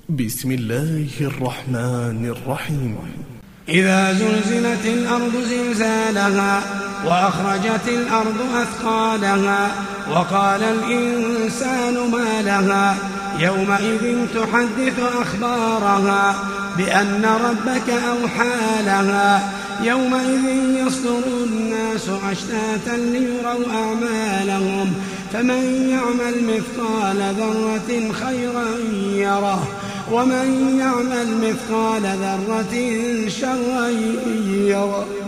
بسم الله الرحمن الرحيم. إذا زلزلت الأرض زلزالها وأخرجت الأرض أثقالها وقال الإنسان ما لها يومئذ تحدث أخبارها بأن ربك أوحى لها يومئذ يصدر الناس أشتاتا ليروا أعمالهم فمن يعمل مثقال ذرة خيرا يره ومن يعمل مثقال ذرة شرا يره.